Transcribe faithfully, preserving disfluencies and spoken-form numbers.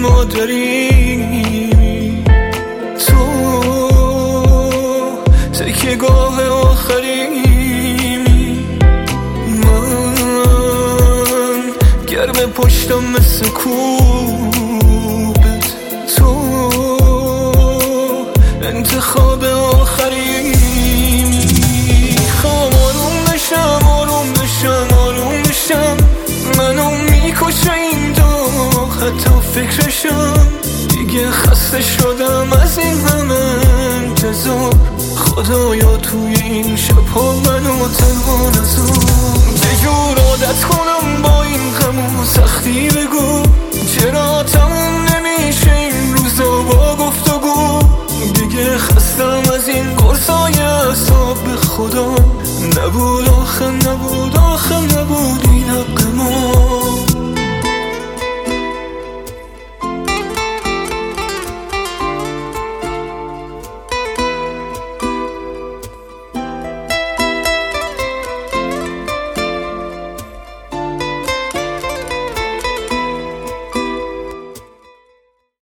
ما داریم. تو تکیه‌گاه آخریمی، من گرم پشتم مثل کوبت. تو انتخاب آخریمی. خوام آروم بشم آروم بشم آروم بشم، منو میکشه این داغ حتی فکرشم. دیگه خسته شدم از این همه انتظار، خدایا توی این شبها منو تنها نذار. چه جور عادت کنم با این غم و سختی، بگو چرا تموم نمیشه این روزا با گفتگو. دیگه خستم از این قرصای اعصاب، به خدا نبود آخه نبود آخه نبود این حق ما.